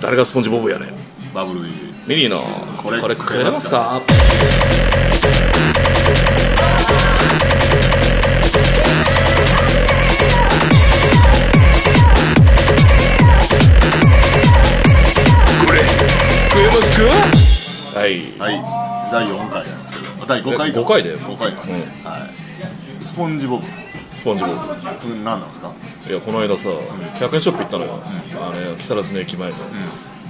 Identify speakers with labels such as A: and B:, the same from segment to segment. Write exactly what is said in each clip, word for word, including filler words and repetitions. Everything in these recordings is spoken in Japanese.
A: 誰がスポンジボブやねん。
B: バブル
A: ミリーのこれ食えますか。これ食えますか。はい
B: はいだいよんかいなんですけど、だいごかいか
A: ごかいだよ。
B: ごかいですね、うん、はい。スポンジボブ
A: スポンジボブ
B: 何なんですか。
A: いやこの間さ、ひゃくえんショップ行ったのよ、うん、あれ木更津の駅前の、うん、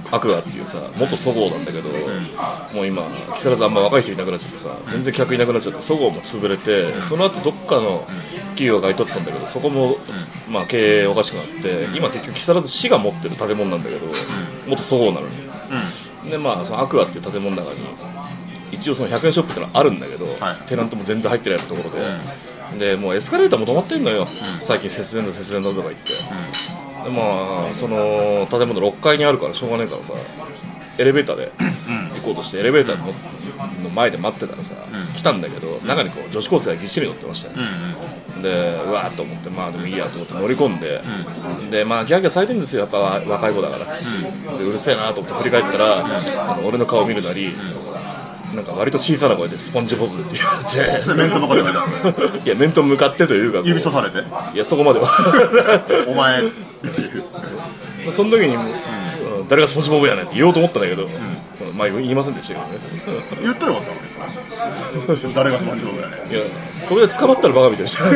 A: アクアっていうさ元そごうなんだけど、うん、もう今木更津あんま若い人いなくなっちゃってさ、全然客いなくなっちゃってそごうも潰れて、うん、その後どっかの企業が買い取ったんだけど、そこも、うん、まあ経営おかしくなって、うん、今結局木更津市が持ってる建物なんだけど、うん、元そごうなのに、うん、でまあそのアクアっていう建物の中に一応そのひゃくえんショップってのはあるんだけど、はい、テナントも全然入ってないところで、うん、でもうエスカレーターも止まってんのよ、うん、最近節電だ節電だとか言って、うん、でまあその建物ろっかいにあるからしょうがないからさ、エレベーターで行こうとしてエレベーターの前で待ってたらさ、うん、来たんだけど中にこう女子高生がぎっしり乗ってましたよ、うんうん、でうわーっと思ってまあでもいいやと思って乗り込んで、うん、でまあギャーギャー咲いてるんですよやっぱ若い子だから、うん、でうるせえなと思って振り返ったら、うん、あの俺の顔見るなり、うんなんか割と小さな声でスポンジボブって言われて
B: それ面と向かってないだ
A: いや面と向かってというか
B: 指さされて
A: いやそこまでは
B: お前っていう
A: その時に、うん、誰がスポンジボブやねんって言おうと思ったんだけど、うん、まあ言いませんでしたけどね
B: 言ったらよかったわけですか誰がスポンジボブやねん。
A: いやそれで捕まったらバカみたいでした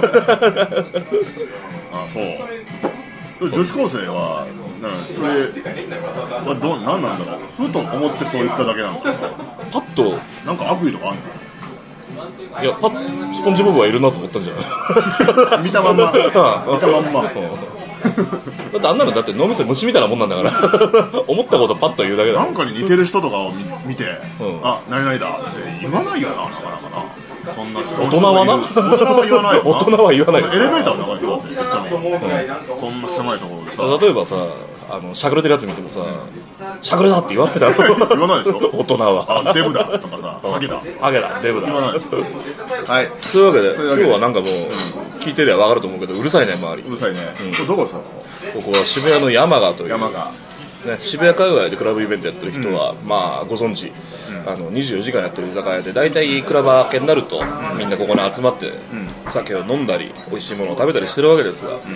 B: あそう女子高生はなんかそれはどう何なんだろうふと思ってそう言っただけなのかな。
A: パッと
B: なんか悪意とかあん
A: の。いやパッスポンジボブはいるなと思ったんじゃない
B: 見たまんま見たまんま
A: だってあんなのだって脳みそ虫みたいなもんなんだから思ったことパッと言うだけだ。
B: なんかに似てる人とかを見て、うん、あ何々だって言わないよななかなかな。そんな人
A: 大人はな
B: 大人は言わないよな
A: 大人は言わないです
B: エレベーターの中にだって言ったのが、うん、そんな狭いところでさ
A: 例えばさあのしゃくれてるやつ見てもさ、うん、しゃくれだって言わないだろ
B: 言わないでしょ
A: 大人は
B: あデブだとかさハゲだ
A: ハゲだデブだ
B: 言わないでしょはい
A: そういうわけで今日はなんかもう、うん、聞いてりゃ分かると思うけどうるさいね周り
B: うるさいね、うん、これどこですか。
A: ここは渋谷の山川という
B: 山川
A: ね、渋谷界隈でクラブイベントやってる人は、うん、まあご存知、うん、あのにじゅうよじかんやってる居酒屋で大体クラブ明けになると、うん、みんなここに集まって、うん、酒を飲んだり美味しいものを食べたりしてるわけですが、うん、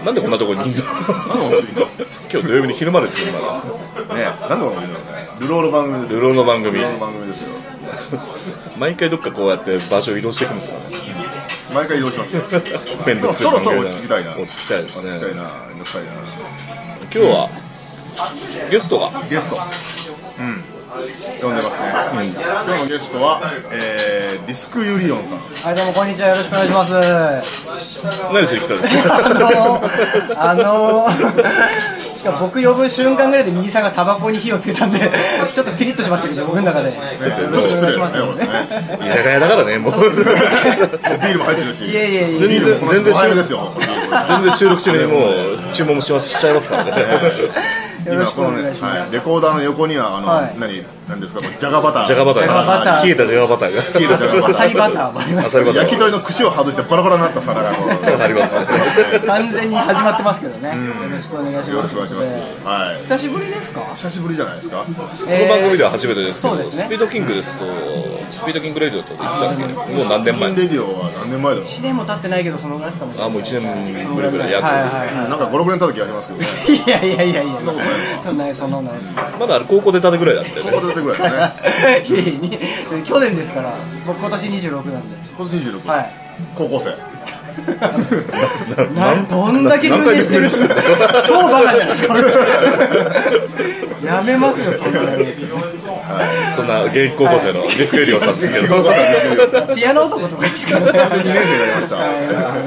A: なんでこんなところにいんの今日土曜日に昼間ですよまだ
B: ねなんでこんなところにいんのルローの番組ですよ
A: ルローの番組
B: ルローの番組ですよ
A: 毎回どっかこうやって場所を移動していくんですかね。
B: 毎回移動します
A: めんどくさい
B: そろそろ落ち着きたいな
A: 落ち着きたいですね。
B: 落ち着きたいなめんどくさいな。
A: 今日は、うん、ゲストが
B: ゲストうん呼んでますね、うん、今日のゲストは、えー、ディスクユリオンさん。
C: はいどうもこんにちはよろしくお願いします。
A: 何しに来たんですか。
C: あのー、あのー、しかも僕呼ぶ瞬間ぐらいで右さんがタバコに火をつけたんでちょっとピリッとしましたけど僕の中で、ね、
B: ちょっと失礼ですねこれね
A: 居酒屋だからねもうもうビ
B: ールも入ってるし
C: いやいやいや
A: 全然全然
B: 収録ですよ
A: 全然収録中にもう注文も し, しちゃいますからね
C: よろしくお願いします、
B: はい、レコーダーの横にはあの、はい、何なんですかジャガバター
A: ジャガバター冷えたジャガバターが
B: 冷えたジャガバター
C: アサリバターもあります
B: 焼き鳥の串を外してバラバラになった皿が
A: あります
C: 完全に始まってますけどね、うん、よろしくお願いします。
B: よろしくお願いします、はい、
C: 久しぶりですか。
B: 久しぶりじゃないですか、
A: えー、この番組では初めてですけど、
C: そうですね、
A: スピードキングですとスピードキングレディオといつだっけもう何年前
B: スピードキングレディオは何年前だろう。
C: いちねんも経ってないけどそのぐらいしかもしれない。
A: あもういちねんぶりぐらい約、
C: はいはいはい、
B: なんかごろくねん経った気がしますけど、ね、
C: いやいやいやいやそんなそんなないです。
A: まだあれ高校出たてぐらいだったよね。
B: 高校出たてぐらいだね
C: いやいや去年ですから僕今年にじゅうろくなんで。
B: 今年にじゅうろく、
C: はい、
B: 高校生
C: などんだけ無理してる超バカじゃないですかやめますよそんなに、はい、
A: そんな現役高校生のディスクユリオンさんですけど
C: ピアノ男とかですからね。
B: にねん生になりました。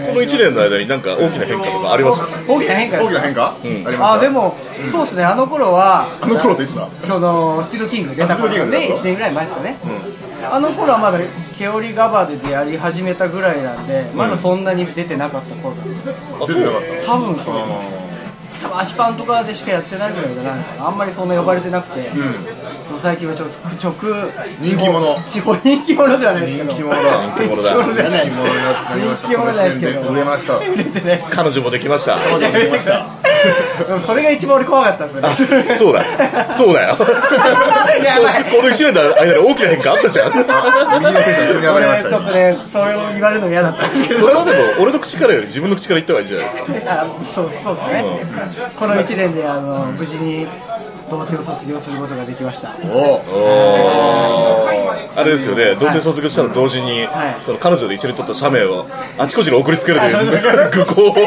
A: このいちねんの間に何か大きな変化とかありました。
C: 大きな変化ですか。
B: 大きな変化、うん、ありました。
C: あでも、うん、そうですねあの頃は
B: あの頃っていつだ。
C: そのスピードキング出た頃でいちねんぐらい前ですかね、うん、あの頃はまだケオリガバデでやり始めたぐらいなんで、うん、まだそんなに出てなかった頃だ、
B: うん、出てなかった
C: 多分そう多分足パンとかでしかやってないぐらいじゃないのかな。あんまりそんな呼ばれてなくて、うん、最近はちょっと直
B: 人気者
C: 地方人気者ではないですけど
B: 人気者だ
A: 人気者だ
C: 人気者ではない
B: 人気者になりました。
C: 人気者じゃないですけど
B: 売れました。
C: 売れてない
A: 彼女もできました。
B: 彼女もできました
C: でもそれが一番俺怖かったんですよね。
A: そうだそうだよ
C: やばい
A: このいちねんの間で大きな変化あったじゃん
B: 右のテンション急に上がりました
C: 俺ちょっとねそれを言われるの嫌だったんですけど
A: それはでも俺の口からより自分の口から言った方がいいんじゃないですか。
C: あそうそうですね、うん、このいちねんであの無事に童貞を卒業することができました。
B: おお
A: あれですよね、童貞卒業したら同時に、はい、その彼女で一緒に撮った写メをあちこちに送りつけるという愚行を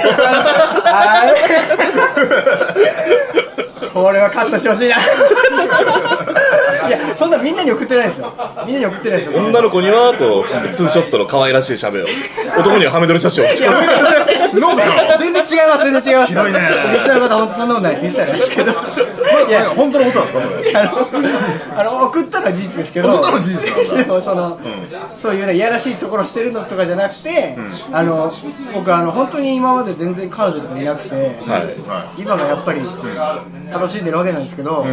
C: これはカットしてほしいないやそんなみんなに送ってないですよ。みんなに送ってないですよ。
A: 女の子にはこうツーショットの可愛らしい写メを、男にはハメ撮り写真を。
C: いや全然違います全然違います。
B: ひどいね。
C: リスナーの方本当そんなことないです。一切ないですけど。
B: いや本当のことなんですかそれ。
C: あのあの送ったのは事実ですけど。
B: 送ったのは事実なんだ。
C: でもその、うん、そういうねいやらしいところしてるのとかじゃなくて、うん、あの僕あの本当に今まで全然彼女とかいなくて、はい、今がやっぱり、うん、楽しんでるわけなんですけど、うん、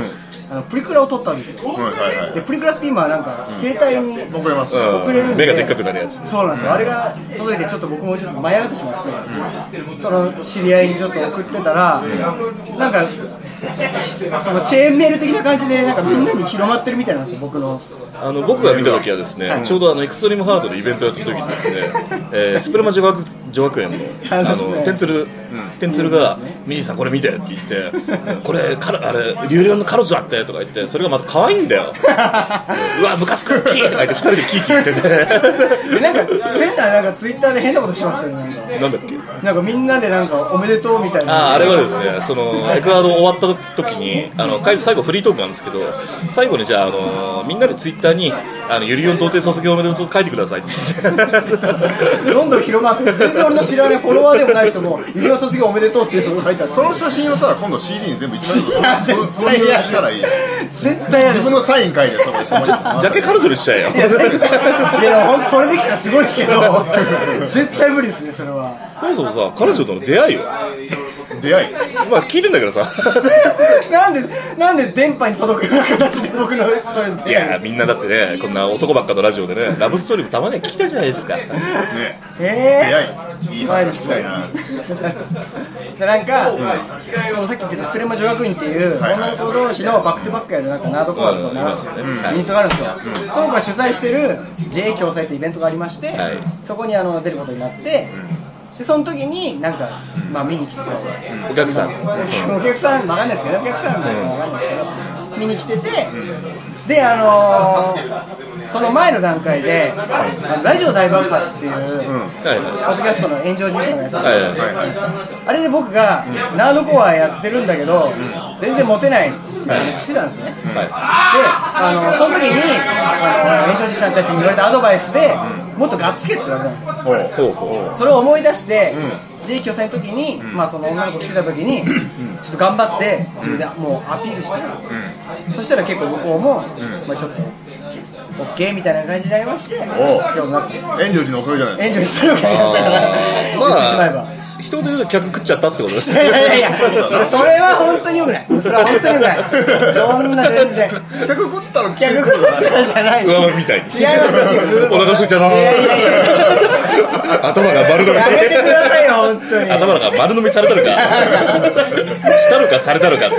C: あのプリクラを撮ったんですよ。はいはいはい、でプリクラって今なんか、うん、携帯に
B: 送れます。
C: 送れるんで、
A: 目がでっかくなるやつ。
C: そうなんですよ。あれが届いてちょっと僕もちょっと舞い上がってしまって、うん、その知り合いにちょっと送ってたら、うん、なんかそのチェーンメール的な感じでなんかみんなに広まってるみたいなんですよ僕の。
A: あの僕が見た時はですね、はい、ちょうどあのエクストリームハードのイベントをやった時にですね、えー、スプレマ女学女学園のあのテンツルテンツルがミニーさんこれ見てって言ってこれかあれ流量の彼女だってとか言ってそれがまた可愛いんだようわムカつくキーとか言ってふたりでキーキー言ってて
C: でなんかセンターなんかツイッターで変なことしましたよね。
A: なんだっけ
C: なんかみんなでなんかおめでとうみたいな。
A: あああれはですねそのエクアド終わった時にあの最後フリートークなんですけど最後にじゃあ、あのみんなでツイッターにあのユリオン童貞卒業おめでとう書いてくださいって
C: どんどん広まって全然俺の知らないフォロワーでもない人もユリオン卒業おめでとうっていうのが書いてある。
B: その写真をさ今度 シーディー に全部一枚ずつそういうしたらいい。
C: 絶対
B: 自分のサイン書いてそこ
A: ジャケ彼女にしちゃえよ。
C: いやでも本当それできたらすごいですけど絶対無理ですねそれは。
A: そもそもさ彼女との出会いは
B: 出会い
A: まあ聞いてんだけどさ
C: なんでなんで電波に届くような形で僕のそれ出会い。
A: いやみんなだってねこんな男ばっかのラジオでねラブストーリーもたまには聞きたいじゃないですかね
C: えー、
B: 出会いいい話聞きたいな
C: でなんか、うん、そのさっき言ってたスプレマ女学院っていう女の子同士のバックトゥバックやるなんかナードコアとか習すユニットがあるんですよ、うん、その子が主催してる ジェー 共催ってイベントがありまして、はい、そこにあの出ることになって、うん、でその時になんか、まあ、見に来てくれて
A: お客さん
C: お客さん分かんないですけどお客さんなのか分かんないですけど見に来てて、うん、であのーその前の段階でラジオ大爆発っていう、うん、ポッドキャストの炎上人生のやつ、はいはいはい、あれで僕がナードコアやってるんだけど、うん、全然モテないって話してたんですね、はい、であのその時にあの炎上人さんたちに言われたアドバイスで、うん、もっとガッツけって言われたんですよ、うん、それを思い出して、うん、ジェイ共催の時に、うんまあ、その女の子来てた時に、うん、ちょっと頑張って自分でもうアピールして、うん、そしたら結構向こうも、うんまあ、ちょっとオッケーみたいな感じになりまして、今日になってます。
B: 炎上寺のおかげじゃないですか。
C: 炎上するおかげだったから言ってしまえば。
A: 一言で言うと客食っちゃったってことです。
C: いやいやいや、それは本当に良くない。それは本当に良くない。そんな全然。
B: 客食ったの
C: 客食ったじゃない。
A: 上巻みたいに。
C: 違いますよ。
A: お腹空いたな。いやいやいや。頭が丸飲み。
C: やめてくださいよ本当に。
A: 頭が丸飲みされたのか。したのかされたのかって。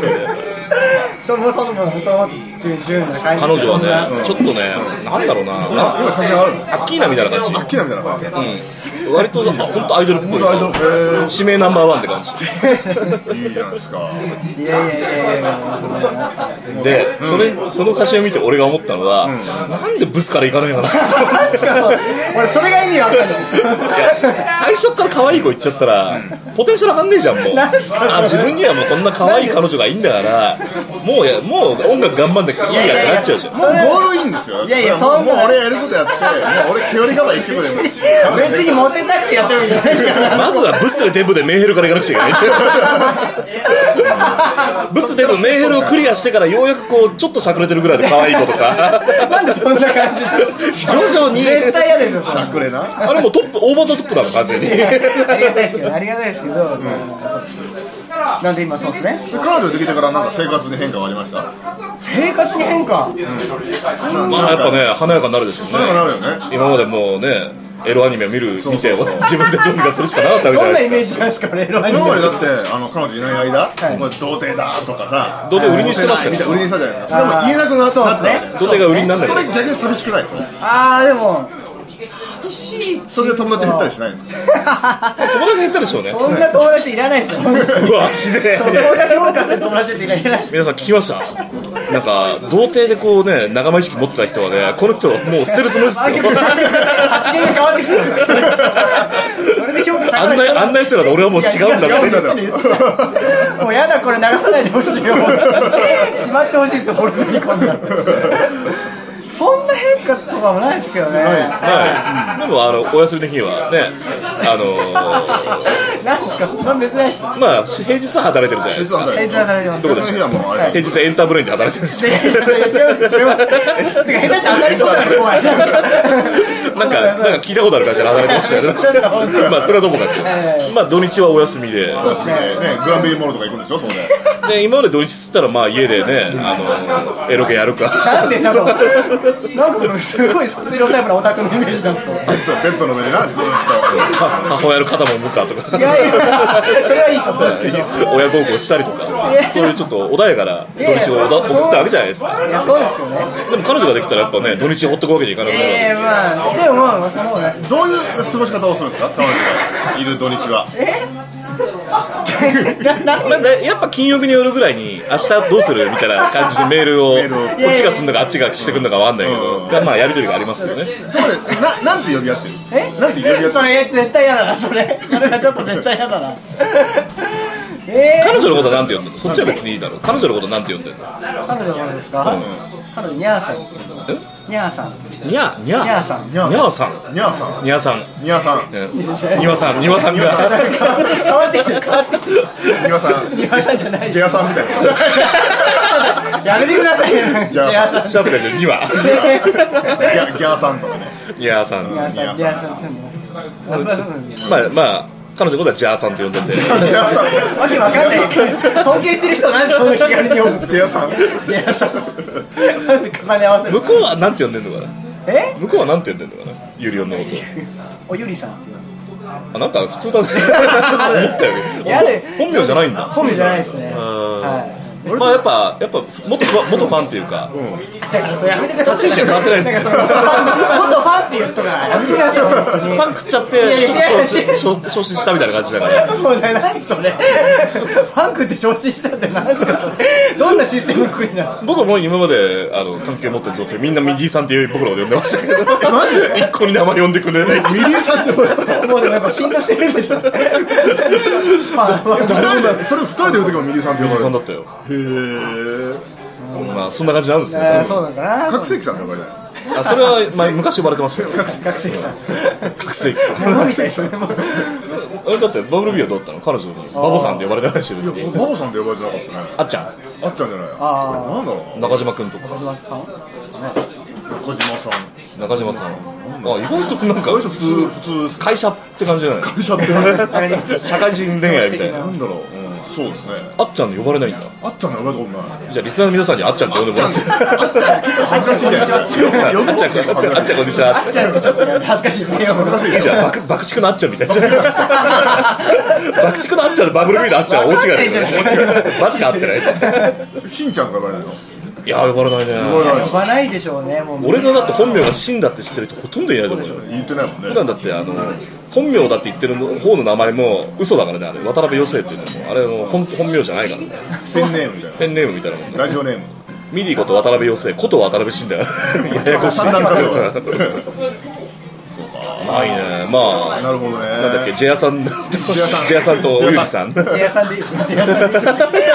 C: そもそも本当は順々な感じ。
A: 彼女はね、ちょっとね、なんだろうな、
B: 今写真あるの？
A: アッキーナみたいな感じ。
B: アッキーナみたいな感じ。
A: うん。割と本当アイドルっぽい。指名ナンバーワンって感じ。
B: いいじゃないですか。
C: いやいやいやいや。
A: で、それその写真を見て俺が思ったのは、なんでブスから行かないかな。
C: 俺それが意味わかんない。
A: 最初から可愛い子言っちゃったらポテンシャルあんねえじゃんもう。あ自分にはもうこんな可愛い彼女がいいんだから。もうやもう音楽頑張んなきゃいいやってなっちゃうじゃん。
B: もうゴールインですよ。
C: いやいやそんな
B: もう俺やることやってもう俺毛よりがば一曲でも
C: 別にモテたくてやってるわけじゃないから
A: まずはブスでテンポでメンヘルからいかなくちゃいけないブスでメンヘルをクリアしてからようやくこうちょっとしゃくれてるぐらいで可愛い子とか
C: なんでそんな感じです
A: 徐々に
C: 絶対嫌ですよ
B: しゃくれな
A: あれもうトップオーバーザトップなの完全に
C: ありがたいですけどありがたいですけど、うんなんで今そうですね。
B: 彼女できてからなんか生活に変化がありました？
C: 生活に変化？うん、
A: まあやっぱね華やかになるでしょうね。
B: 華やかになるよね。
A: 今までもうねエロアニメを見る見て自分でどうにかするしかなかったみたいな。
C: どんなイメージなんですかエロアニメ。
B: 今までだってあの彼女いない間、はい、童貞だとかさ、
A: 童貞売りにしてましたよね。
B: 売りにしたじゃないですか。それも言えなくなったわけで、
A: 童貞が売りになるんだけど、
B: それ逆に寂しくないですか。
C: ああでも寂しい。
B: それで友達減ったりしないんですか。
A: 友達減ったでしょうね。
C: そんな友達いらないですよ。う
A: わひでえ。
C: そこだけ評価する友達っていらない。
A: 皆さん聞きました。なんか童貞でこうね仲間意識持ってた人はね、この人もう捨てるつもりですよ。
C: 発言が変わってきてる。それで評価さ
A: あんなあんな奴らと俺はもう違うんだって。
C: もうやだこれ流さないでほしいよ。しまってほしいですよフォルダにこんな。そんな変化とかもないですけどね。
A: はい。でもあのお休みの日はね、あの
C: なんですかそんな珍しいです。
A: まあ平日は働いてるじゃないですか。
C: 平日は働いてます。
A: どこでした？平日エンターブレインで働いてるんですよ。
C: 違います違います。てか下手して当たりそうだから怖い。
A: なんかなんか聞いたことある会社で働いてましたよね。まあそれはどこかって。まあ土日はお休みで。
B: そうですね。グランベリーモールとか行くんでしょそれで。
A: で今まで土日つったらまあ家でねあのエロゲやるか。
C: なんでだろう。なんかすごいステレオタイプなオタクのイメージなんですか。
B: ベッドの上でなずっと
A: 母親の肩もむかとか。
C: いやいやそれはいいことですけど。
A: 親孝行したりとか、そういうちょっと穏やかな土日を送ったわけじゃないですか。
C: いやそうですけどね。
A: でも彼女ができたらやっぱね土日ほっとくわけにいかなくなるわけですよ。
C: まあでもまあその方がです。
B: どういう過ごし方をするんですか彼女がいる土日は。
A: なんでやっぱ金曜日によるぐらいに明日どうするみたいな感じでメールをこっちがすんのかあっちがしてくるのかわかんないけど、まあやり取りがありますよね。
B: そこでななんて呼び合ってる。
C: え
B: なんて呼び合ってる。
C: それ絶対嫌だなそれ。それはちょっと絶対嫌だな。えー、
A: 彼女のことはなんて呼んでるの。そっちは別にいいだろう。彼女のことなんて呼んでるの。
C: 彼女のことですか。彼女ニャーさん。ニャーさん。
A: ニャーニャー
C: ニャーさん。
A: ニャーさん。
B: ニャーさん。
A: ニャーさん。
B: ニャーさん。
A: ニワさん。ニワさんが
C: 変わってきてる変わってきてる。
B: ニワさん。
C: ニワさんじゃない。
B: ジェアさんみたいな。
C: やめてくださいね。ジェアさん。
A: シャープだけどニワ。
B: ギャギャーさんとかね。
A: ニャーさん。
C: ニャーさん。ニャーさん。
A: まあまあ。彼女のことはジャーさんって呼んでて
C: わけわかんない尊敬してる人なんでそんな気軽に呼ぶんですか。
B: ジェアさん
C: ジェアさんなんで重ね合わせる。
A: 向こうはなんて呼んでんのかな。
C: え
A: 向こうはなんて呼んでんのかな。ゆりおんのこと
C: おゆりさんって
A: あなんか普通だね思ったより本名じゃないんだ。
C: 本名じゃないですね。はい
A: まあやっぱやっぱ元元ファンっていうか、
C: だからそれやめてください。
A: 立ち位置は変わってないですよ。
C: 元ファンって言うとかやめてください本当に。
A: ファン食っちゃってちょっと昇進したみたいな感じだから。
C: もうね何それ。ファンクって昇進したって何ですかそれ。どんなシステム作りなんですか。
A: 僕も今まであの関係持ってる女性みんなミディさんっていう僕らを呼んでましたけど。
B: マジで？
A: 一個に名前呼んでくれない。
B: ミディさんって
C: もうでもやっぱ浸透してるんでしょ。まあ
B: 誰もだそれ二人で言う時もミディさんって呼ばれる。
A: ミディさんだったよ。
B: へえ。
A: まあそんな感じなんですね。
C: そうなんかな。
B: 覚醒器さんって呼ばれない。
A: あそれはまあ昔呼ばれてましたよ。
C: 覚醒器さん。
A: 覚醒器さん。
C: 物みたいですね。
A: だってバブルビーはどうだったの。彼女にバボさんって呼ばれたらしいですよ。
B: バボさんって呼ばれてなかったね。
A: あっちゃん。
B: あっちゃんじゃない。
C: あ
B: なんだろう。
A: 中島くんとか。
C: 中島さん。
B: 中島さん。
A: 中島さん。あ意外となんか
B: 普通普通
A: 会社って感じじゃない。
B: 会社って
A: 社会人恋愛みたいな。
B: なんだろう。そうですね。
A: あっちゃんで呼ばれないんだ。
B: あっちゃんで呼ばれたことない。
A: じゃあリスナーの皆さんにあっちゃんって呼んでもらって。
B: あっちゃん結構恥ずかしいじゃないですか。
A: あっちゃんこんにちは。あっちゃんこんにちは。
C: あっちゃんってちょっと恥ずかしいですね。
B: 恥ずかしい。
A: いいじゃん。爆爆竹のあっちゃんみたいな。爆竹のあっちゃんとバブルビーのあっちゃんは大違いだよね。マジか合ってない。
B: しんちゃんが呼ばれないの。
A: いや呼ばれないね。
C: 呼ばないでしょうね。もう
A: 俺がだって本名がシンだって知ってる人ほとんどいないと思うよ。
B: 言ってないもんね。
A: 普段だってあの本名だって言ってる方の名前も嘘だからね。あれ渡辺余生っていうのもあれの本本名じゃないからね。
B: ペンネームみたいな。
A: ペンネームみたいなもんね。
B: ラジオネーム。
A: ミディこと渡辺余生こと渡辺晋だよ。ややこしい。
B: 三段活用。
A: ないね。まあ
B: なるほどね。
A: なんだっけジェアさんジェアさんとおゆりさん。ジ
C: ジェアさんでいいです。ジェアさんでいい。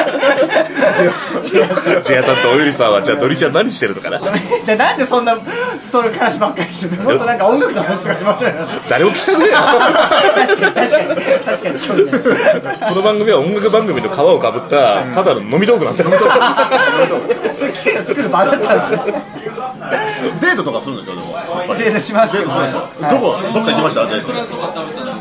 A: ェアさんとおゆりさんはじゃあドリちゃん何してるのかな。
C: でなんでそんなその話ばっかりするの。もっとなんか音楽の話とかしましょうよ。
A: 誰も聞きたくねえよ。
C: 確かに確かに確かに興味ない。
A: この番組は音楽番組の皮をかぶったただの飲み道具なんだよ。
C: それ機械を作る場だったんですね。
B: デートとかするんですよでも。
C: デートしますけど。
B: デートするんですよ。どこどっか行きましたデート。
C: い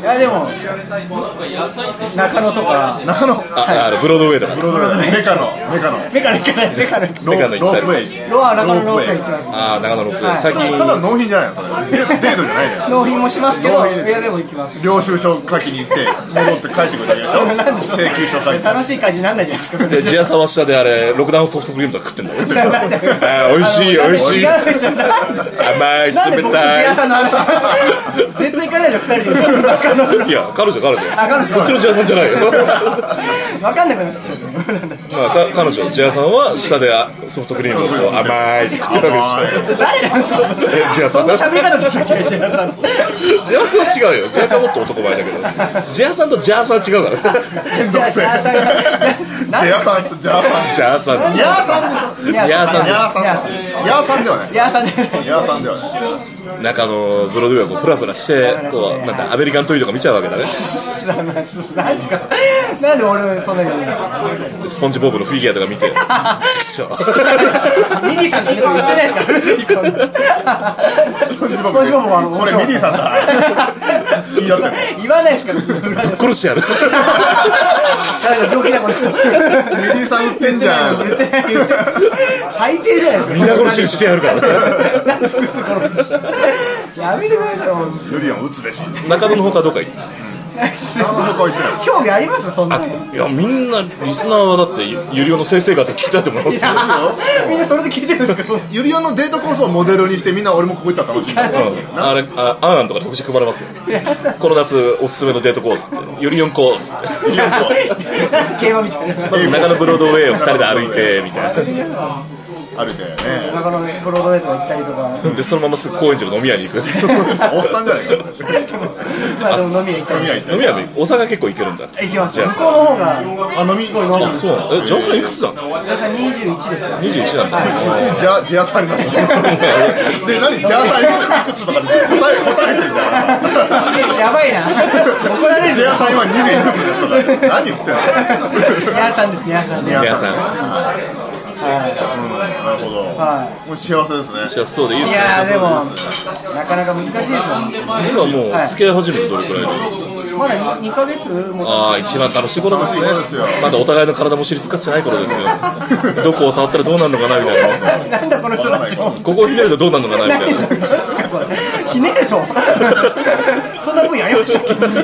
C: やでも中野とか
B: 中野
A: あ、あれブロードウェイだから
B: ブロードウェイメカのメカの
C: メカの行かないメカの行
B: ロ
A: メカの行ったり
B: ープウェイ
C: ロア中野ロープウェイ行きます
A: ああ、長野ロックウェイ最近
B: ただ納品じゃないのそれデートじゃないのよ
C: 納品もしますけど
B: 納品
C: いやでも行きます
B: 領収書書きに行って戻って帰ってくるだけでしょ請求書書いて
C: 楽しい感じになんないじゃないですかそれ
A: でジアさんは下であれロックダウンソフトクリームとか食ってんだろあー美味しい美味しい
C: 違うんですよ
A: 甘い
C: なんで僕とジ
A: 冷たい
C: アさんの話絶対行かないでふたりで中野
A: いや彼女彼女
C: あ彼女
A: そっちのジアさんじゃないよ
C: 分かんなくなってきちゃう
A: まあか彼女ジアさんは下であソフトクリームをこう甘いって食ってるわけでしょ
C: 誰なんですか
A: えジアさん
C: そんな喋り方でしたっけジアさん
A: ジア君は違うよジア君はもっと男前だけどジアさんとジャーさんは違うから
C: じゃあジアさんが
B: ジャーさんとジャーさん
A: ジャーさん
B: ヤーさんでしょ
A: ヤーさん
B: ヤーさん
C: ヤーさん
B: ヤーさんではない
C: ジアさんじゃない
B: ヤーさんではない
A: 中のブロードウェイをこうフラフラしてこうなんかアメリカントイとか見ちゃうわけだね
C: なんですかなんで俺そんなに言うんですか
A: スポンジボブのフィギュアとか見てちくしょ
C: ミニーさんと言ってないですから別にこんな
B: スポンジボ
C: スポンジボブは
B: これミニーさんだ言い合ってる
C: 言わないですから
A: ぶっ殺してやる
C: 病気だこの人
B: ミニーさん売ってんじゃん
C: 言ってない言ってない最低じゃないですか
A: 皆殺しにしてやるから
C: なんで複数殺すやめてください本当に
B: ユリアン打つべし
A: 中野のほかどっか行っ
B: 下の他は言ってない
C: 興味ありますそんなの
A: いやみんなリスナーはだってゆりおの性生活を聞きたいと思いますよ
C: みんなそれで聞いてるんですかその
B: ユリアンのデートコースをモデルにしてみんな俺もここ行ったら楽しいんだ
A: うんあれあアンアンとか特殊配れますよこの夏おすすめのデートコースってゆりおんコースって
B: ユリアンと
C: なんか競馬みたいな
A: まず中野ブロードウェイをふたりで歩いてみたい
B: 歩いてね
C: 中野ブロードウェイとか行ったりとか
A: なでそのまますぐ高円寺の飲み屋に行く
B: おっさんじゃないか
C: まあでも飲み屋行ったり
B: 飲み屋行って
A: 飲み屋で大阪結構行けるんだ
C: 行きます
A: じゃあ
C: 向こうの方が
B: あ飲みすごい飲
A: あそうなのえジャンさんいくつなの
C: じゃあにじゅういちですよ
A: にじゅういちなんだ
B: ジャジャーさんになってるで何ジャーさんいくつとかで答え答えてるじゃん
C: やばいな怒られる
B: ジャーさん今にじゅういくつですとか何言ってんの
C: ニャーさんですニャーさんニャー
A: 皆さん
B: なるほどもう幸せですね
A: じゃあそうでいいっ
C: い
A: すよ
C: やーでもなかなか難しいですよ
A: 今もう付き合い始めてどれくらいなんですか
C: まだ にかげつも
A: ああ一番楽しい頃ですね
B: そうですよ
A: まだお互いの体も知り尽かしてない頃ですよどこを触ったらどうなるのかなみたいな
C: なんだこの人たちも
A: ここをひねるとどうなるのかなみたいな
C: 何ですかそれひねるとそんな分野ありましたっけ何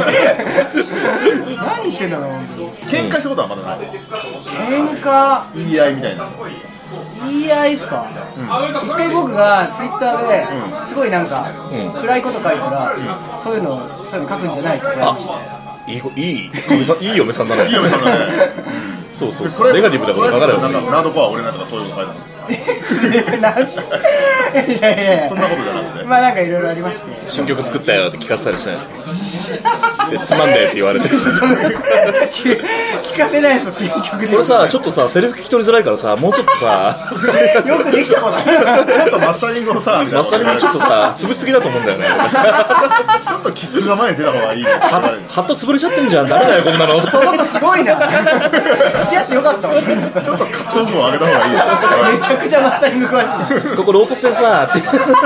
C: 言ってんだろう
B: 喧嘩したことはまだない
C: 喧嘩
B: 言い合いみたいな
C: 言い合いっすか、うん、一回僕がツイッターですごいなんか、うん、暗いこと書いたら、うん、そういうのそういうの書くんじゃないって言われました
A: いいいい嫁さんいい嫁さんだね
B: いい嫁さんだね
A: そうそうそうネガティブだから分からない
B: なんかナードコア俺なんとかそういうの書いたの
C: なんすかいやいやいや
B: そんなことじゃなくて
C: まあなんかいろいろありまして
A: 新曲作ったよって聞かせたりしないでつまんねえって言われて
C: 聞かせないです新曲で
A: これさちょっとさセリフ聞き取りづらいからさもうちょっとさ
C: よくできたことある
B: ちょっとマスタリングをさ
A: マスタリングちょっとさ潰しすぎだと思うんだよね
B: ちょっとキックが前に出た方がいい
A: ハット潰れちゃってんじゃんダメだよこんなの
C: その子すごいな付き合ってよかったわ
B: ちょっとカットオフを上げた方がいいよ
C: めちゃくちゃマスタリング詳しい
A: ここローポスでさって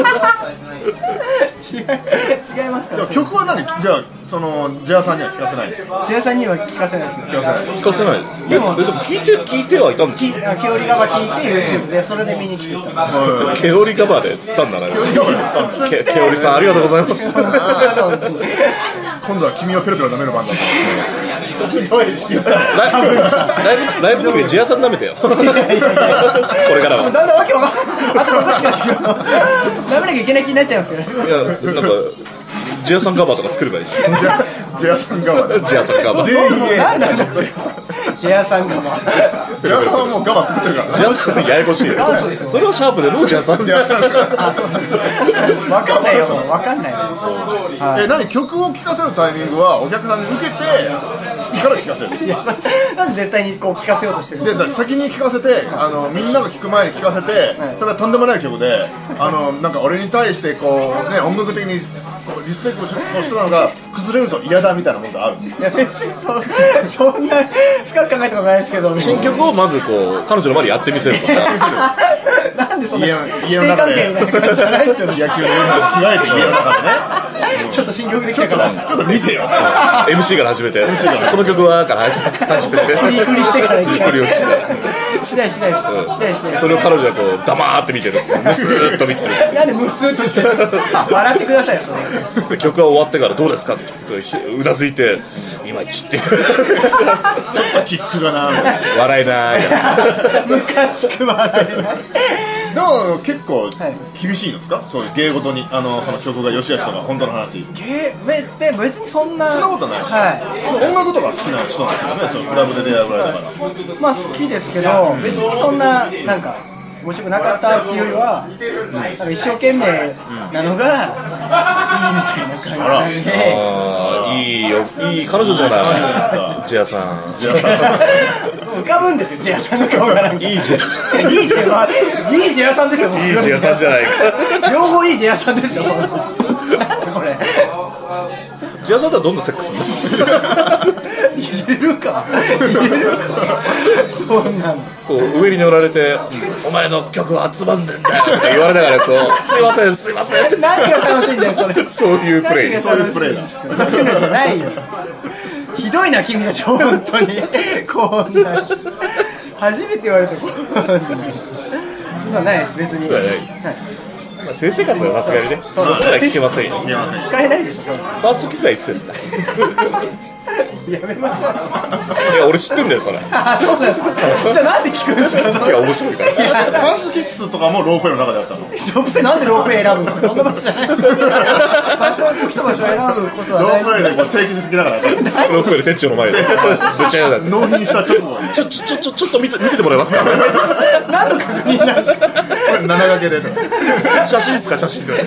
C: 違い違いますから
B: 曲は何じゃあそのジャーさんには聞かせない
C: ジェアさんには聞かせないですね
B: 聞かせない
A: 聞かせないでもでも聞いて聞いてはいたんですよ
C: きケオリガバ聞いて YouTube でそれで見に来てた
A: ケオリガバで釣ったんだなケケオリさんありがとうございます
B: 今度は君をペロペロ舐める番だ
C: ひどいですよ
A: ライブライブの時にジェアさん舐めてよこれからは
C: だんだんわけわかん頭おかしくなってくる舐めなきゃいけない気になっちゃいますよね
A: いやなんかジェアさんガバとか作ればいいし
B: ジェアさん側だ
A: ジェアさんガバ
B: ジェイエー
C: なんなんだジェアさんが
B: ジェアさんはもうガバ作ってるから
A: ジェアさんややこしいよ
C: そうですよ
A: それはシャープでのジェアさん
B: ジェアさん
C: あそうそうそうわかんないよもうわかんないよ
B: え何曲を聴かせるタイミングはお客さんに受けてから聴かせる
C: いやなんで絶対にこう聞かせようとしてる
B: でだから先に聴かせてあのみんなが聴く前に聴かせてそれはとんでもない曲であのなんか俺に対してこうね音楽的にこうリスペクトしてたのが崩れると嫌だみたいなものがある
C: いや別に そ, そんな深く考えたことないですけど
A: 新曲をまずこう彼女の前でやってみせるとか
C: なんでそんな
B: 家の
C: 師弟関係みたいな感じじゃないですよね
B: 野球のユニフォーム着替えて家の中でね
C: ちょっと新曲でき
B: ちょっと
C: たから
B: ちょっと見てよ。
A: エムシー から始めてこの曲はから始めて
C: 振り振りしてから一回
A: 振りをして
C: しないしないですしないしない
A: それを彼女はこう黙って見てるムスーっと見てる
C: なんでムスーっとしてる笑ってくださいよそれ
A: で曲が終わってからどうですかって聞くとうなずいていまいちって
B: ちょっとキックがな。
A: 笑えない
C: ムカつく笑えない
B: でも結構厳しいんですか、そういう芸事に、あのその曲が良し悪しとか本当の話。
C: ゲーべべ別にそんな
B: そんなことない。
C: は
B: 音楽とか好きな人なんですよね、そのクラブで出会うぐらいだから。
C: いまあ好きですけど別にそんななんか面白くなかったっていうよりは、なんか一生懸命なのがいいみたいな感じなんで、
A: あーいいよいい彼女じゃないジェアさん
B: じゃあ
C: 浮かぶんですよジェアさんの顔がなんか
A: いいジェアさん
C: いいジェアさんいいジェアさんですよ僕
A: いいジェアさんじゃないか
C: 両方いいジェアさんですよなんだこれ
A: ジェアさんとはどんなセックスなの
C: いるかいるかそんなの
A: こう上に乗られてお前の曲はつまんでんだよって言われながらこうすいませんすいませんって
C: 何が楽しいんだよそれ
A: そういうプレイ
B: そういうプレイだ。
C: そういうのじゃないよひどいな君たち本当にこんな初めて言われてこんなそんなのないです別に
A: そうだね
C: はい
A: まあ性生活はさすがにねそんなことは聞けませんよ
B: いや
C: 使えないでしょ
A: ファーストキスはいつですか
C: やめましょう
A: いや俺知ってんだよそれい
C: あそうなんですかじゃあなんで聞くんですか
A: や面白いから
B: ファーストキッスとかもロープウェイの中であったの。
C: ロープウェイなんでロープウェイ選ぶんですかそんな場所じゃないですよ場所時と場所を選ぶことは
B: ロ
C: ない
B: ープウェイでこう正規的だから
A: ロープウェイで店長の前でぶっちゃけだって
B: 納品した直後に
A: ちょちょちょちょちょっと見て見ててもらえますか
C: 何の確認なんですか
B: これなな掛けで
A: 写真ですか写真で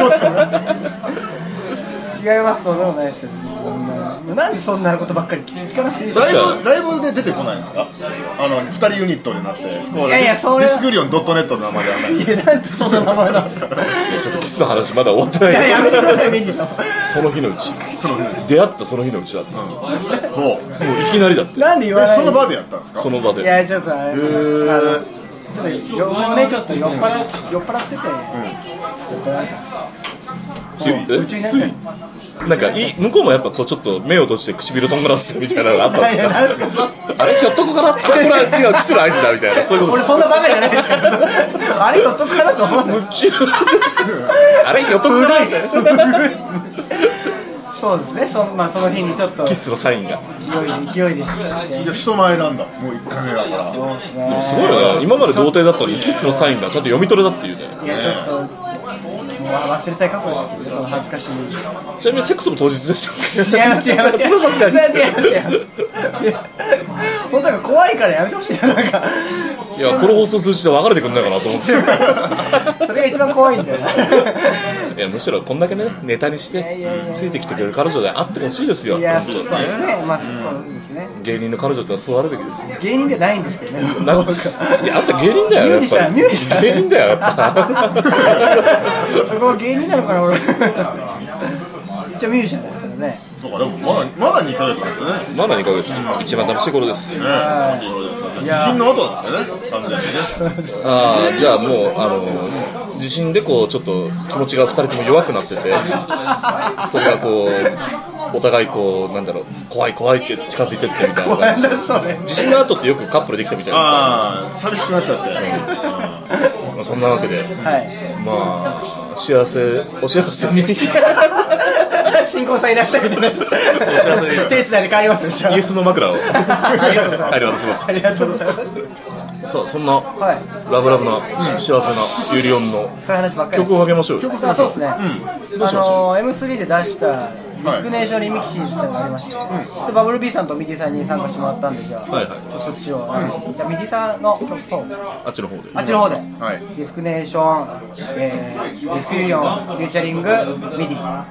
C: 違いますそんなのないですよそんななんでそんなことばっかり聞かなくていいですか
B: ライブライブで出てこないんですか、あのふたりユニットになってこう
C: いやいやそれは
B: ディスクリオン ドットネットの名前ではない。
C: いやなんでそんな名前なんですか
A: ちょっとキスの話まだ終わってない
C: いややめてくださいメンディーさん
A: その日のうち出会ったその日のうちだったも
B: ほう
A: ういきなりだって
C: なんで言わない
B: でその場でやったんですか。
A: その場で
C: いやちょっとあれ、
B: ー
C: あのちょっとよもうねちょっと酔っ払酔っ払ってて、ちょっとなんか
A: つい
C: 夢中になっちゃう
A: ついなんかい向こうもやっぱこうちょっと目を閉じて唇とんがらすみたいなのがあったんです
C: いや
A: か
C: なんですかそ
A: あれひょっとこからあこれは違うキスの合図だみたいなそういうこと
C: 俺
A: です
C: そんなバカじゃないですからあれひょっとからと思う
A: 夢中あれひょっとこからみたいな
C: そうですねそ,、まあ、その日にちょっと勢
A: キスのサインが
C: いで勢いでしして
B: いや人前なんだもういっかいめだから。
C: そうですね
A: すごいよな今まで童貞だったのにキスのサインがちゃんと読み取れたっていうね
C: いやちょっともう忘れたい過去ですけどねその恥ずかしい
A: ちなみにセックスも当日でした
C: 違います違います違います
A: それはさすがに
C: 違います違います違いますいや本当なんか怖いからやめてほしいななんか
A: いやこの放送通じて別れてくんないかなと思って
C: それが一番怖いんだよない
A: やむしろこんだけねネタにして
C: いやいやいや
A: ついてきてくれる彼女であってほしいですよ
C: いや
A: 本当
C: そうですねまあそうですね
A: 芸人の彼女ってそうあるべきですよ
C: 芸人ではないんですけどね
A: なんいやあんた芸人だよ
C: ミュージシャン
A: やっぱり
C: ミュージシャン
A: 芸人だよやっぱ
C: そこは芸人なのかな俺一応ミュージシャンですからね
B: そうかでもまだまだにかげつなんですよね。
A: まだにかげつ一番楽しい頃です
B: ね地震の後なんですよね完全にね。
A: ああじゃあもうあの地震でこうちょっと気持ちがふたりとも弱くなっててそれがこうお互いこうなんだろう怖い怖いって近づいてってみたいな感じ
C: なんだそれ
A: 地震の後ってよくカップルできたみたいですから
B: ああ寂しくなっちゃって。
A: まあそんなわけで
C: はい
A: まあ幸せお幸せに
C: 新婚さんいらっしゃるみたいな手つないで帰りますよじゃあ
A: イエスの枕を
C: ありがとうございます
A: 帰り渡します
C: ありがとうございます
A: さあそんな
C: はい
A: ラブラブな幸せなユリオンの
C: そういう話ばっかり
A: 曲をあげましょうよ
C: あそうですね、
A: どうしましょう
C: あのー、エムスリー で出したディスクネーションリミキシーズっていうのがありまして、でバブル B さんとミディさんに参加してもらったんでじゃあ、
A: はいはい
C: そっちを流してじゃあミディさんの曲を
A: あっちの方で
C: あっちの方で、
B: はい
C: ディスクネーション、えー、ディスクユニオンフューチャリングミディ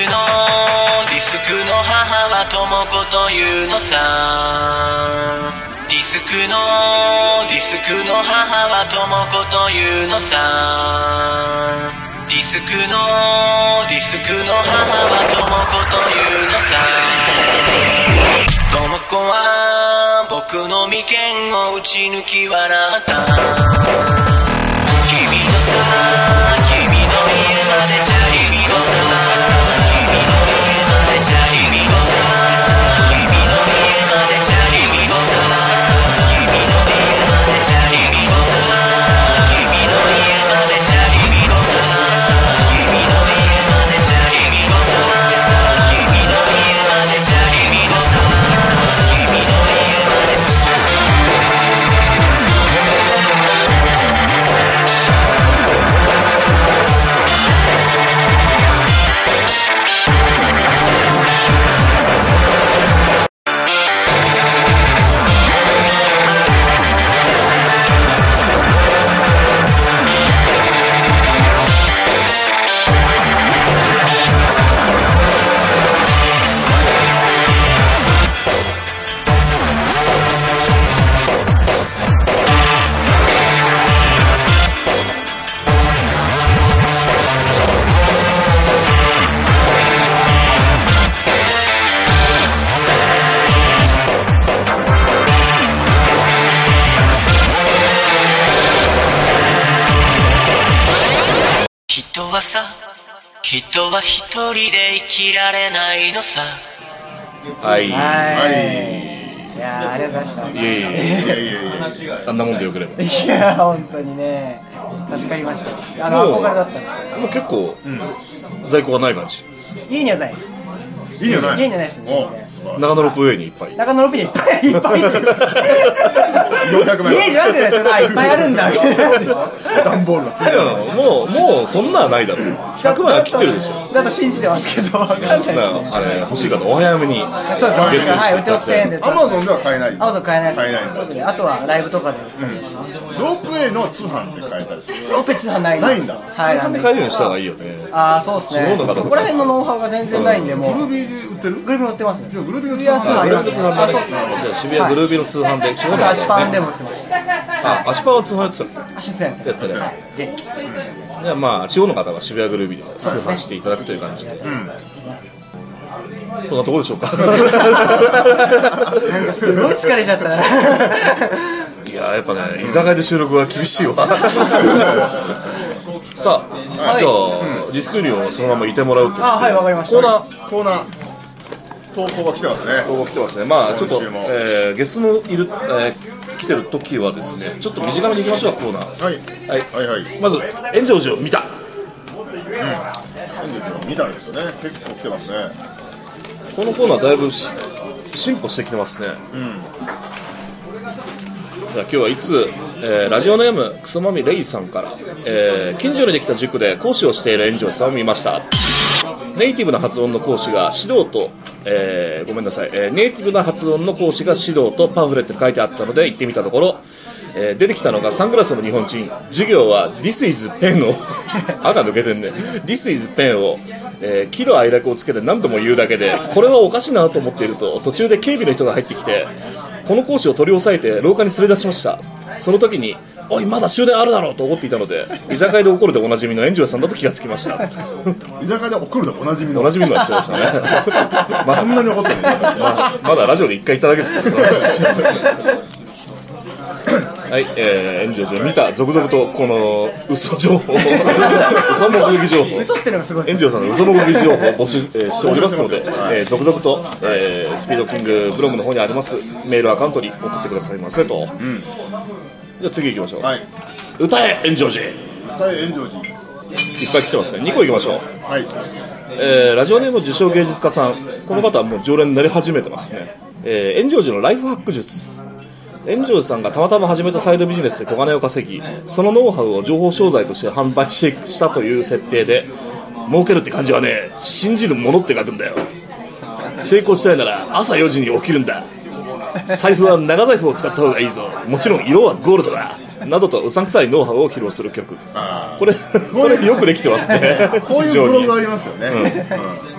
D: のディスクの母はともこというのさ。ディスクのディスクの母はともこというのさ。ディスクのディスクの母はともこというのさ。ともこは僕の眉間を打ち抜き笑った。君のさ君の家までじゃ君のさ君の家までじゃ君のさ君の家までじゃ君のさ君の家までじゃ君のさ君の家までじゃ君のさ君の家までじゃ君のさ君の家までじゃ君のさ君の家まで人は一人で生きられないのさ。
A: はい
C: はいいやありがとうございました。
A: いえいえあんなもんでよければ。
C: いや本当にね助かりました。あの憧れだったの
A: もう結構、うん、在庫がない感じ。
C: 家にはないです。
B: いいよね。
C: 家にはないです。
A: 長野ロープウェイにいっぱい。
C: 長野ロープウェイにいっぱいいっぱいいっぱい
B: よんひゃくメートル。
C: イメージ悪くないでしょ。あいっぱいあるんだみたいなでしょ。
B: 段ボールがついてる。
A: もうもうそんなはないだろう。ひゃくまんは切ってるでしょ。
C: だと信じてますけどわかんないですね。
A: あれ欲しい方お早めに。
C: そうです。はい売ってますせんえんで。
B: アマゾンでは買えない。
C: アマゾン買えないです。
B: 買えないんだ。
C: 特にあとはライブとかで売ったりします。
B: ロープウェイの通販で買えたりする。
C: ロープウェイ通販ない
B: ないんだ。
C: はい。
A: 通販で買えるようにした方がいいよね。
C: ああそうですね。そこら辺のノウハウが全然ないんでもう。
B: グルービーで売ってる？
C: グルービー売ってますね。
B: グルービーの通販。
C: グルービーは通販ありますね。
A: グルービーの通販で。
C: そうですね。
A: 渋谷グルービーの通販で。
C: あと足パンでも売ってます。
A: あ足パンは通販やってた。
C: 足通販
A: やってたね。
C: はい。元気です。
A: じゃあまあ地方の方は渋谷グルービーで通販していただくという感じで。そんなところでしょうか。
C: なんかすごい疲れちゃったな。
A: いややっぱね居酒屋で収録は厳しいわ。さあ、じゃあ、ディスクリをそのままいてもらうとして、
C: あ、はい、わかりました。
A: コーナー、
B: コーナー、投稿が来てますね。
A: 投稿来てますね。まあちょっと、えー、ゲストのいる、えー、来てる時はですね、ちょっと短めにいきましょうコーナー。
B: はい、
A: はい、
B: はい、はい。
A: まず炎上寺を見た。
B: うん、炎上寺を見たんですよね。結構来てますね。
A: このコーナーだいぶし進歩してきてますね。うん。じゃあ今日はいつ、えー、ラジオネームクソマミレイさんから、えー、近所にできた塾で講師をしている炎上さんを見ました。ネイティブな発音の講師が指導と、えー、ごめんなさい、えー、ネイティブな発音の講師が指導とパンフレットに書いてあったので行ってみたところ、えー、出てきたのがサングラスの日本人。授業は This is pen を赤抜けてんね This is pen を、えー、喜怒哀楽をつけて何度も言うだけで、これはおかしいなと思っていると途中で警備の人が入ってきてこの講師を取り押さえて廊下に連れ出しました。その時においまだ終電あるだろうと思っていたので、居酒屋で怒るでおなじみの炎上さんだと気がつきました。
B: 居酒屋で怒るでおなじみの
A: おなじみになっちゃいましたね。
B: まあ、そんなに怒ってるんですか、
A: まあ、まだラジオでいっかい言っただけですからはい、えー、炎上寺を見た続々とこの嘘情報嘘目撃情報
C: 嘘ってのがすごいです。
A: 炎上さんの嘘目撃情報を募集、えー、しておりますので、えー、続々と、えー、スピードキングブログの方にありますメールアカウントに送ってくださいませと、うん、じゃあ次行きましょう、はい、歌え炎上寺
B: 歌え炎上寺
A: いっぱい来てますね。にこ行きましょう、
B: はい、
A: えー、ラジオネーム受賞芸術家さん、この方はもう常連になり始めてますね。えー、炎上寺のライフハック術。炎上寺さんがたまたま始めたサイドビジネスで小金を稼ぎ、そのノウハウを情報商材として販売してしたという設定で、儲けるって感じはね、信じるものって書くんだよ。成功したいなら朝よじに起きるんだ。財布は長財布を使った方がいいぞ。もちろん色はゴールドだ。などとうさんくさいノウハウを披露する曲。これこれよくできてますね。
B: こういうブログありますよね。うんうん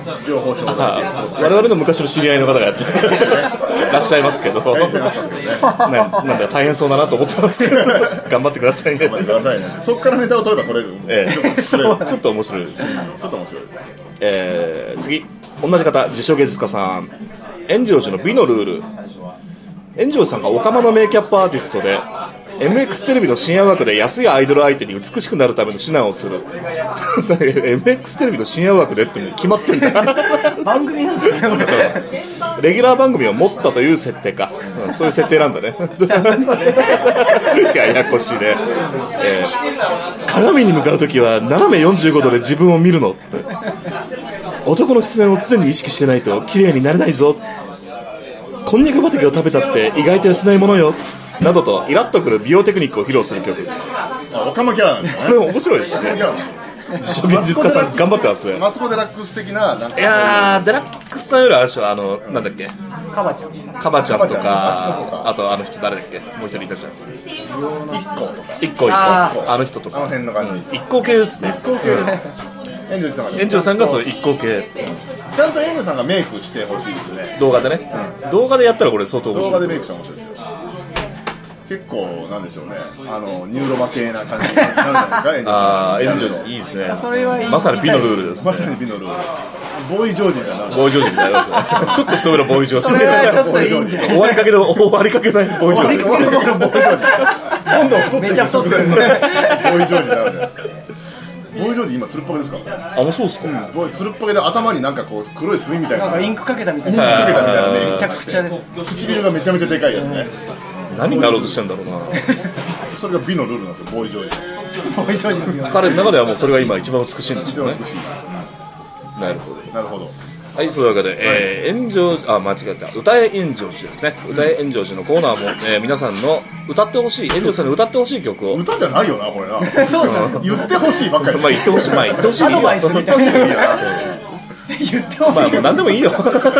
B: 情報商材
A: 我々の昔の知り合いの方がやってらっしゃいますけど、ね、なんだ大変そうだなと思ってますけど頑張ってくださいね。
B: 頑張ってくださいね。そっからネタを取れば取れる、
A: ええ、ちょっと面白いです。
B: ちょっと面白いです。
A: えー、次同じ方、自称芸術家さん、炎上寺の美のルール。炎上寺さんがオカマのメイキャップアーティストで エムエックス テレビの深夜枠で安いアイドル相手に美しくなるための指南をするエムエックス テレビの深夜枠でってもう決まってんだ
C: 番組なんですかねこれ
A: レギュラー番組を持ったという設定か、うん、そういう設定なんだねややこしいね、えー、鏡に向かうときは斜めよんじゅうごどで自分を見るの男の視線を常に意識してないと綺麗になれないぞ、こんにゃく畑を食べたって意外と安ないものよなどとイラッとくる美容テクニックを披露する曲。
B: オカマキャラなんですね。
A: これ面白いですね。自芸術家さん頑張ってますね。
B: マツコ・デラックス的な、なんか
A: いやーデラックスさんよりあれでしょ、あのなんだっけ、
C: カバちゃん
A: カバちゃんとか、
B: あ
A: あとあの人誰だっけ、もう一人いたじゃん、
B: 一個とか
A: 一個一個
C: あ
A: あの人とか、
B: あの辺の感じ、
A: 一個系ですね。
B: 一個系ですね。炎上さんが
A: 園長さんがそう一個系、
B: ちゃんと炎上さんがメイクしてほしいですね。
A: 動画でね、うん、動画でやったらこれ相当面白い。
B: 動画でメイクしたもんですよ。結構なんでしょうね、あのニューロマ系な感じになるじゃないですか。炎上さん
A: あー、炎上いいですね。
C: それはいい、
A: まさに美のルールですね。
B: まさに美のルール。ボーイジョージみたいな。
A: ボーイジョージみたいなやつねちょっと太めのボーイジョージ、
C: それはちょっといいんじゃない
A: 終わりかけの終わりかけないボーイジョージ
B: ボーイジョージどんどん太っていく
C: めちゃ太ってる
B: 直前ねボーイジョージになるじゃないですか。ボーイジョージ今つるっぱげですからね。
A: あ、もうそうっすか、
B: ボーイつるっぱげで頭になんかこう黒い墨みたいな、
C: なんかインクかけたみたい
B: インク
C: な、
B: かけたみたいなメイク
C: めちゃくちゃです。
B: 唇がめちゃめちゃでかいやつね。
A: 何になろうとしてんだろうな
B: それが美のルールなんですよ、ボーイジョージ。
C: ボーイジョージの美容
A: 彼の中ではもうそれが今一番美しいんでしょうね。
B: 一番美しい。
A: なるほど。
B: なるほど。
A: はい、そういうわけで、えー、炎上あ間違えた歌え炎上寺ですね。歌え炎上寺のコーナーも、えー、皆さんの歌ってほしい炎上さんの歌ってほしい曲を、
B: 歌じゃないよなこれな。
C: そうなんですよ。
B: 言ってほしいばっかり。
A: まあ言ってほしい、まあ言ってほしい、
C: アドバイスみたいな
B: 言ってほしいよな。
C: 言ってほしい、
A: まあもう何でもいいよ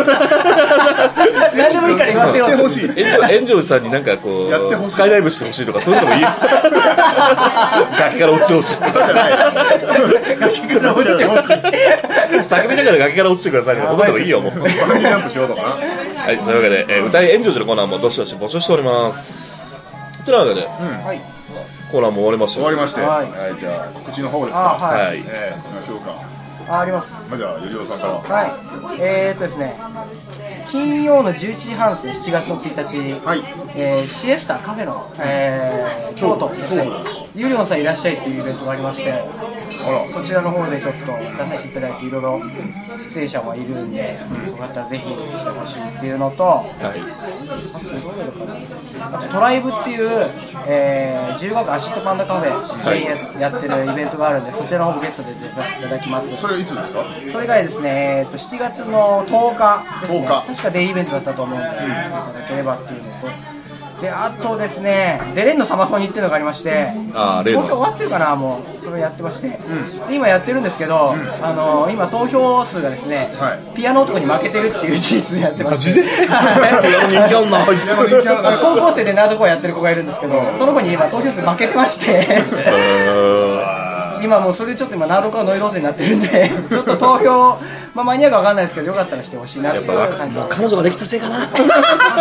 C: 何でもいいから言わせよう
B: 言ってほしい。
A: 炎上炎上さんになんかこ
B: やってほしい
A: うスカイダイブしてほしいとかそういうのもいいよ崖から落ちてほしいとか
B: じゃない。
C: 崖から落ちてほしい
A: 叫びながら崖から落ちてくださいとかそんなのもいいよもう
B: バンジージャンプしようとかな。
A: はい、そういうわけで、えー、歌い炎上寺のコーナーもどしどし募集しております。というわけで、
C: はい
A: コーナーも終わりましたよ。
B: 終わりまして、
C: は
B: はいい、じゃあ告知の方ですか。
C: あはい、
A: はい、
B: えー、行きましょうか。
C: ああります。
B: まあ、じゃあよりおさんから。
C: はい、えーっとですね、金曜のじゅういちじはんですね、しちがつのついたち、
B: はい。
C: えーシエスタカフェの、えー京都ですね
B: 京都ですか、
C: ユリオンさんいらっしゃいっていうイベントがありまして、
B: あら。
C: そちらの方でちょっと出させていただいて、いろいろ出演者もいるんで、よかったらぜひ来てほしいっていうのと、
A: はい
C: あとどうやるかな、あとトライブっていう、えー、自由が丘アシッドパンダカフェでや,、やってるイベントがあるんで、そちらの方もゲストで出させていただきます。
B: それいつですか。
C: それがですね、えー、としちがつのとおかですね、
B: とおか
C: 確かデイイベントだったと思うんで、来ていただければっていうのと、であとですね、デレンのサマソニっていうのがありまして、
A: あー例の
C: 投票終わってるかな、もうそれやってまして、で今やってるんですけど、あの今、投票数がですね、
B: はい
C: ピアノ男に負けてるっていう事実でやってまして、
A: マジで人気あんなあいつ
B: 人気あるな。
C: 高校生でナードコアやってる子がいるんですけど、その子に今、投票数負けてまして。今もうそれでちょっと今ナードコアノイローゼになってるんでちょっと投票、まあ、間に合うか分かんないですけどよかったらしてほしいなっていう
A: やっぱ
C: 感じで
A: もう彼女ができたせいかな
B: できなか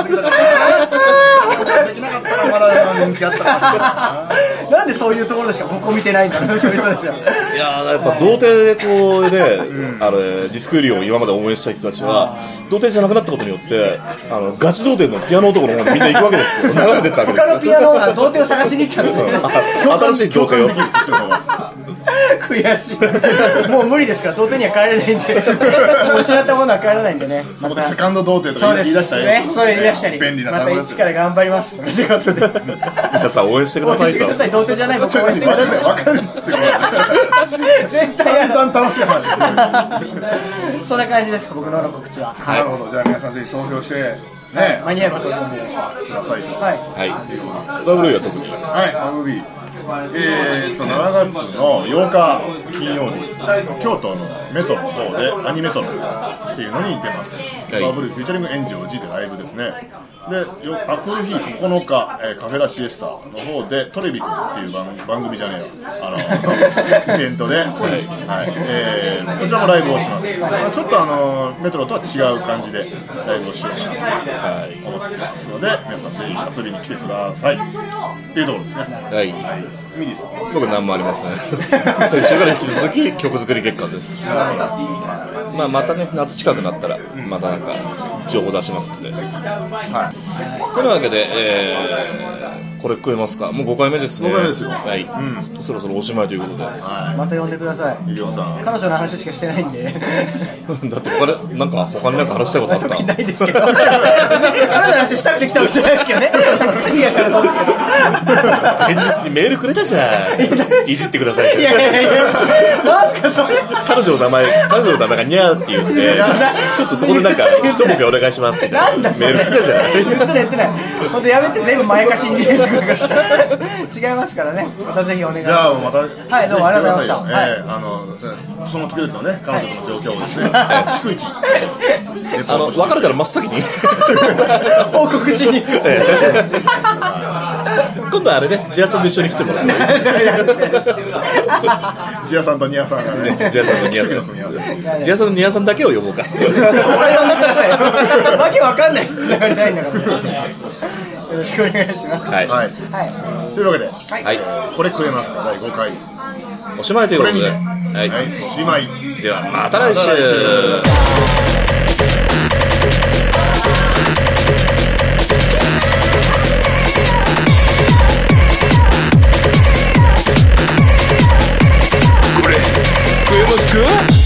B: ったらまだ人気あったかもしれない。
C: なんでそういうところでしか僕を見てないんだろうそういう人たちは。
A: いやーやっぱ童貞でこうね、あれディスクエリオンを今まで応援した人たちは童貞じゃなくなったことによってあのガチ童貞のピアノ男の方にみんな行くわけですよ。流れてったわけですよ。
C: 他のピアノあの童貞を探しに行ったんですよ。
A: 新しい童貞を
B: 共感できるこっちの方が。
C: 悔しい。もう無理ですから童貞には帰れないんでもう失ったものは帰らないんでね。
B: そこでセカンド童貞とか
C: そうで
B: 言い出したり
C: すね。それ言い出したり
B: 便利な
C: また
B: 単語です
C: 一から頑張りますということで
A: 皆さん応援してくだ
C: 応
A: さいと
C: 援してください。童貞じゃない僕応援してください。
B: 分かるって
C: 絶対やだ。
B: だんだん楽しい話ですよ。
C: そんな感じですか僕の告知は。
B: なるほど。じゃあ皆さんぜひ投票してね
C: 間に合えばと思います
B: くださいと。
C: はい。
A: はいダブルは特に
B: はい、マグビー。えーっとしちがつのようか金曜日京都のメトロの方でアニメトロっていうのに出ます、はい、バブルフューチャリングエンジョー G でライブですね。でよあくる日ここのか、えー、カフェラシエスタの方でトレビ君っていう 番, 番組じゃねえよあのイベントで、はいはいえー、こちらもライブをします、まあ、ちょっとあのメトロとは違う感じでライブをしようかなと思ってますので、皆さんぜひ遊びに来てくださいっていうところですね。
A: はい、
B: ミリーさん
A: 僕何もありません先週から引き続き曲作り月間です。まあまたね夏近くなったらまたなんか情報出しますんで、はい、というわけで、えー、これ食えますか。もうごかいめですね。
B: ごかいめですよ。
A: はい、うん、そろそろおしまいということで、
C: はい、また呼んでください。
B: ミリオンさん
C: 彼女の話しかしてないんで
A: だって他でなんか他になんか話したいことあった
C: ないですけど彼女の話したくて来たわけじゃないですけどね何がされそうですけど
A: 前日にメールくれたじゃんいじってくださいって。
C: いやいやいやなんすかそれ。
A: 彼女の名前彼女の名前がニャーって言ってちょっとそこでなんか一ボケお願いしますみたいなメール来たじゃん。
C: 言ってない言ってない本当やめて全部前かしに見えてくるから違いますからね。またぜひお願いします。
B: じゃあまた
C: はいどうもありがとうございました、はい
B: えー、あのその時々のね彼女との状況をですね、はい、逐一
A: あの分かるから真っ先に
C: 報告しに行く、え
A: ー、今度はあれねジアさんと一緒に来てもらって
B: ジアさんとニアさんがね
A: ジアさんとニアさんジアさんとニアさんだけを呼ぼうか
C: 俺呼んでくださいわけわかんないしつながりないんだからよろしくお願いします。
A: はい、
B: はいはい、というわけで、
C: はい
B: えー、これ食えますかだいごかい
A: おしまいということで、
B: これにて、はいはい、おしまい
A: ではまた来週。これ食えますか。